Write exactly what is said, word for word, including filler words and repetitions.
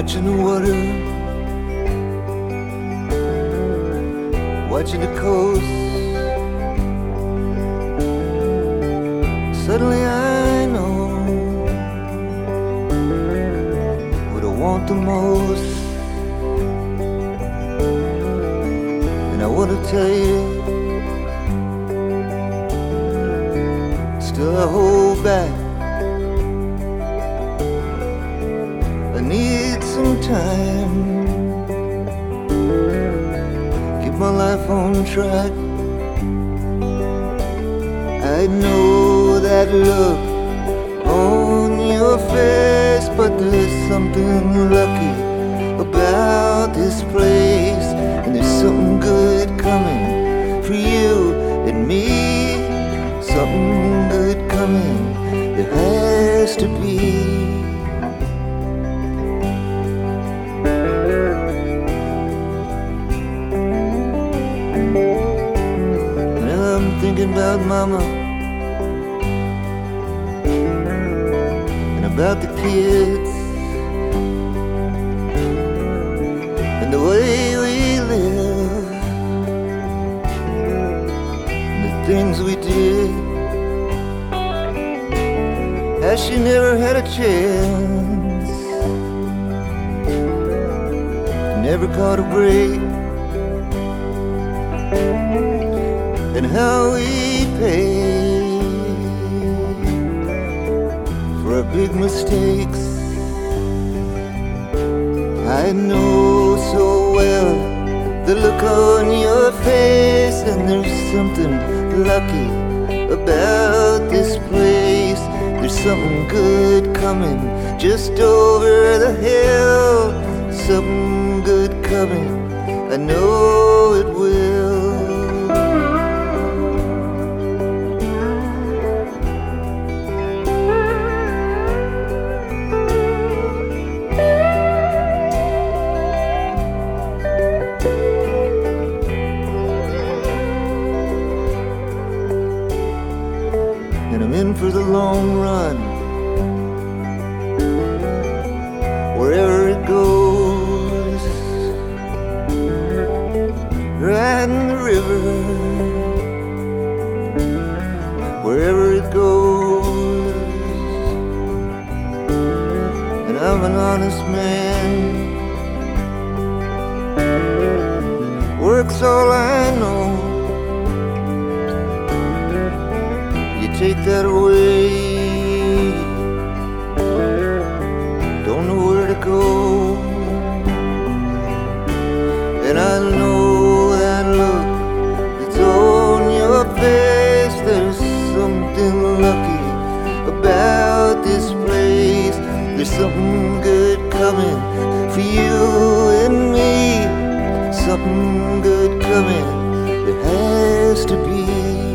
watching the water, watching the coast. Suddenly I know what I want the most, and I want to tell you, still I hold back. I need some time, keep my life on track. I know that look on your face, but there's something lucky about this place, and there's something good coming for you and me. Something good coming, there has to be. Thinking about mama and about the kids and the way we live and the things we did. As she never had a chance, never caught a break, and how we pay for our big mistakes. I know so well the look on your face, and there's something lucky about this place. There's something good coming just over the hill. Something good coming, I know it will. And I'm in for the long run, wherever it goes, riding the river, wherever it goes. And I'm an honest man, work's all I know. Take that away, don't know where to go. And I know that look that's on your face. There's something lucky about this place. There's something good coming for you and me. Something good coming, there has to be.